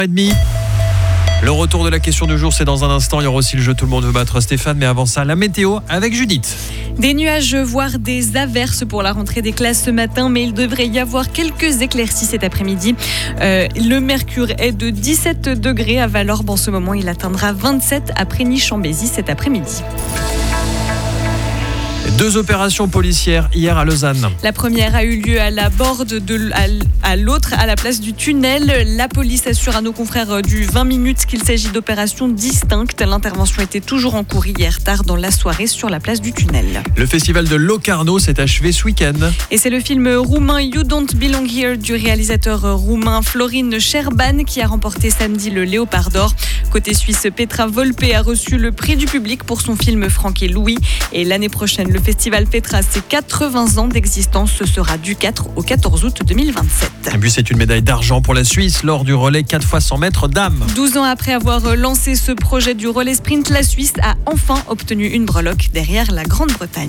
30. Le retour de la question du jour, c'est dans un instant. Il y aura aussi le jeu Tout le monde veut battre Stéphane. Mais avant ça, la météo avec Judith. Des nuages, voire des averses pour la rentrée des classes ce matin, mais il devrait y avoir quelques éclaircies cet après-midi. Le mercure est de 17 degrés à Valorbe en ce moment. Il atteindra 27 à Prégny-Chambésy cet après-midi. 2 opérations policières hier à Lausanne. La première a eu lieu à la Borde, à l'autre à la place du Tunnel. La police assure à nos confrères du 20 minutes qu'il s'agit d'opérations distinctes. L'intervention était toujours en cours hier tard dans la soirée sur la place du Tunnel. Le festival de Locarno s'est achevé ce week-end. Et c'est le film roumain You Don't Belong Here du réalisateur roumain Florin Șerban qui a remporté samedi le Léopard d'Or. Côté suisse, Petra Volpe a reçu le prix du public pour son film Franck et Louis. Et l'année prochaine, le festival fêtera ses 80 ans d'existence. Ce sera du 4 au 14 août 2027. Et puis c'est une médaille d'argent pour la Suisse lors du relais 4 x 100 mètres dames. 12 ans après avoir lancé ce projet du relais sprint, la Suisse a enfin obtenu une breloque derrière la Grande-Bretagne.